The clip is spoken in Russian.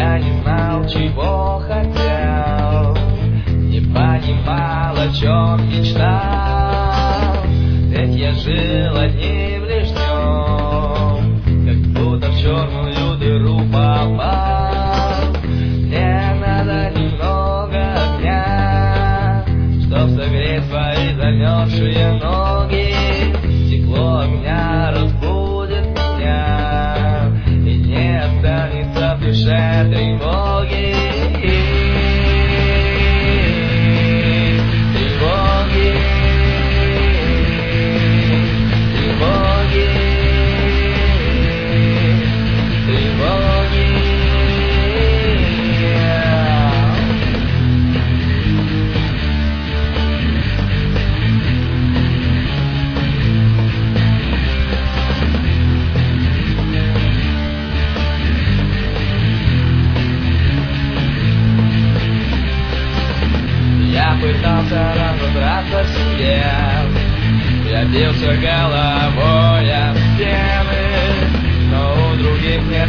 Я не знал, чего хотел, не понимал, о чем мечтал. Ведь я жил одним лишь днем, как будто в черную дыру попал. Мне надо немного огня, чтоб согреть свои замерзшие ноги. Тепло огня разбудит меня, и не останется в душе тревоги. Я пытался разобраться в себе, я бился головой о стены, но у других нет